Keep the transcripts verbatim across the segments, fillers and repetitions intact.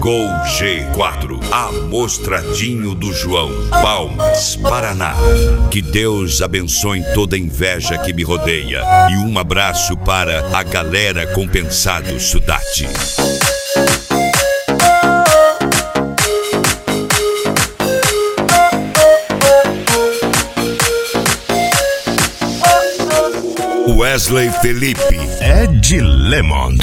Gol G quatro, Amostradinho do João, Palmas, Paraná. Que Deus abençoe toda a inveja que me rodeia. E um abraço para a galera compensado Sudate. Wesley Felipe, Ed Lemond.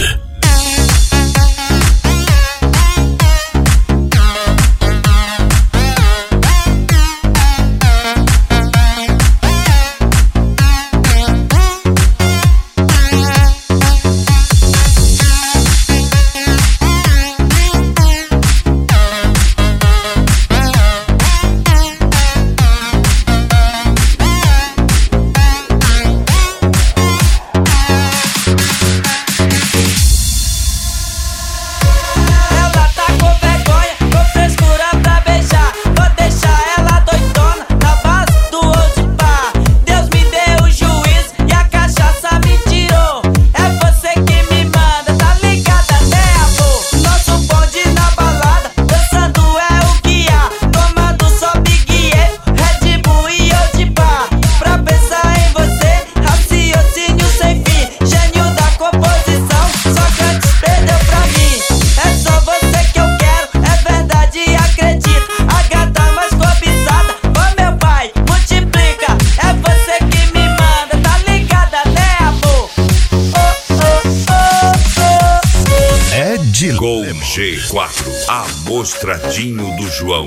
Gol G quatro, Amostradinho do João.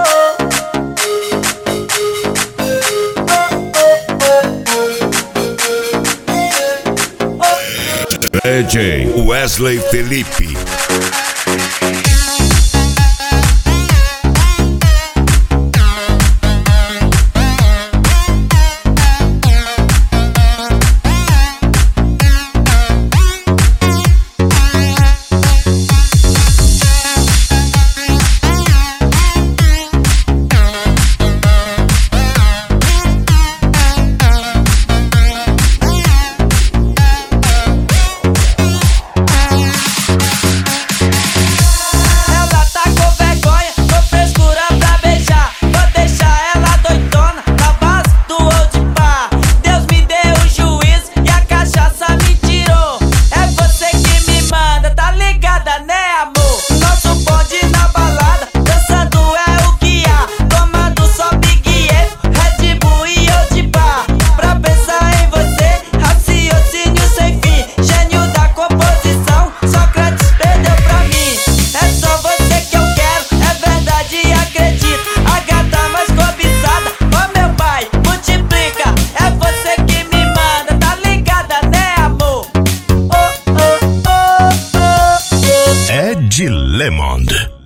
D J Wesley Felipe. Ed Lemond.